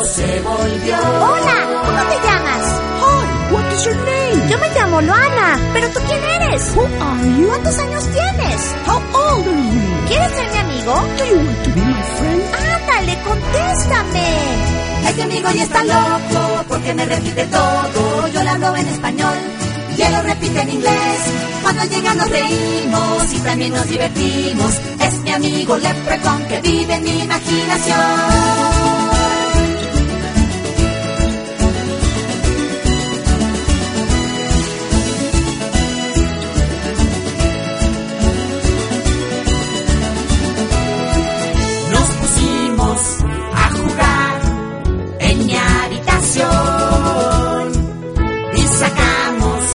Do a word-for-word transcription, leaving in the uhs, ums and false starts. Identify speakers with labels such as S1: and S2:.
S1: loco se volvió.
S2: Hola, ¿cómo te llamas?
S3: Hi, what is your name?
S2: Yo me llamo Loana, pero ¿tú quién eres?
S3: Who are you?
S2: ¿Cuántos años tienes?
S3: How old are you?
S2: ¿Quieres ser mi amigo?
S3: Do you want to be my friend?
S2: Ándale, contéstame.
S1: Este amigo ya está loco porque me repite todo. Yo le hablo en español y él lo repite en inglés. Cuando llega nos reímos y también nos divertimos. Es mi amigo Leprechaun que vive en mi imaginación.